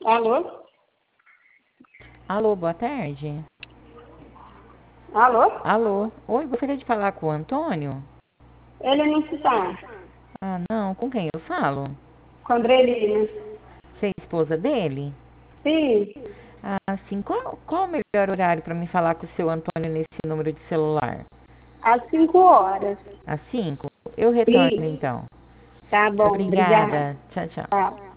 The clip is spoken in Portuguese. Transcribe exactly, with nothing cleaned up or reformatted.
Alô? Alô, boa tarde. Alô? Alô, oi, gostaria de falar com o Antônio? Ele não está. Ah, não, com quem eu falo? Com a Andrelina. Você é esposa dele? Sim, Ah, sim. Qual, qual o melhor horário para me falar com o seu Antônio nesse número de celular? às cinco horas. Às cinco? Eu retorno Sim, então. tá bom, obrigada. Obrigada. Tchau, tchau. Tá.